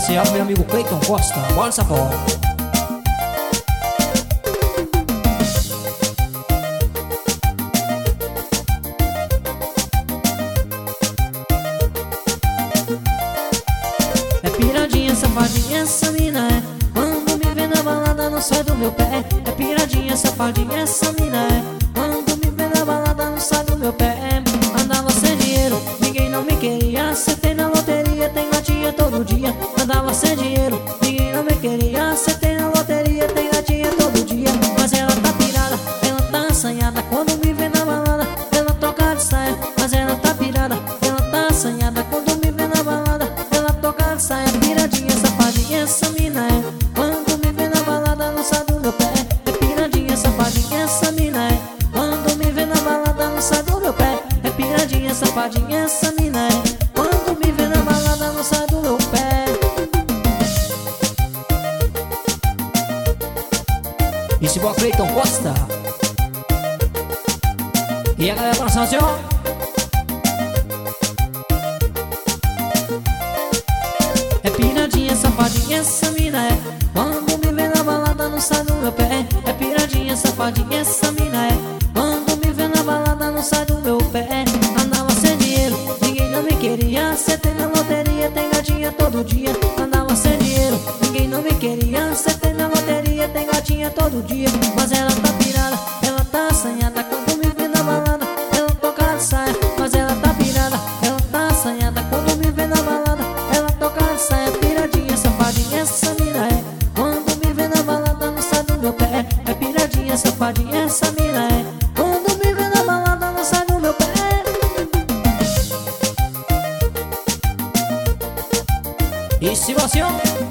especial pro meu amigo Cleiton Costa. Bora, Sapó. É piradinha, safadinha, essa mina é. Quando me vê na balada não sai do meu pé. É piradinha, safadinha, essa mina é. Quando me vê na balada não sai do meu pé. Andava sem dinheiro, ninguém não me queria. Acertei na loteria, tem gatinha todo dia. Andava sem dinheiro, ninguém não me queria. Acertei na loteria, tem gatinha todo dia. Mas ela tá pirada, ela tá assanhada. Quando me vê na balada, ela toca de saia. Mas ela tá pirada, ela tá assanhada. Quando me vê na balada, ela toca de saia. Piradinha, safadinha, essa mina é. Quando me vê na balada não sai do meu pé. É piradinha, safadinha, essa mina é. Quando me vê na balada não sai do meu pé. É piradinha, safadinha, essa mina é. Quando me vê na balada não sai do meu pé. Esse boa Cleiton Costa. E a galera pra assim, ó. É piradinha, safadinha, essa mina é. Quando me vê na balada não sai do meu pé. É piradinha, safadinha, essa mina é. Quando me vê na balada não sai do meu pé. Andava sem dinheiro, ninguém não me queria. Acertei na loteria, tem gatinha todo dia. Andava sem dinheiro, ninguém não me queria. Acertei na loteria, tem gatinha todo dia. Mas ela tá pirada, ela tá assanhada. Quando me vê na balada, ela toca de saia. Mas ela tá pirada, ela tá assanhada. Quando me vê na balada, ela toca de saia. Piradinha, safadinha, essa mina é. Quando me vê na balada não sai do meu pé. É piradinha, safadinha, essa mina é. Quando me vê na balada não sai do meu pé. E se você, ó.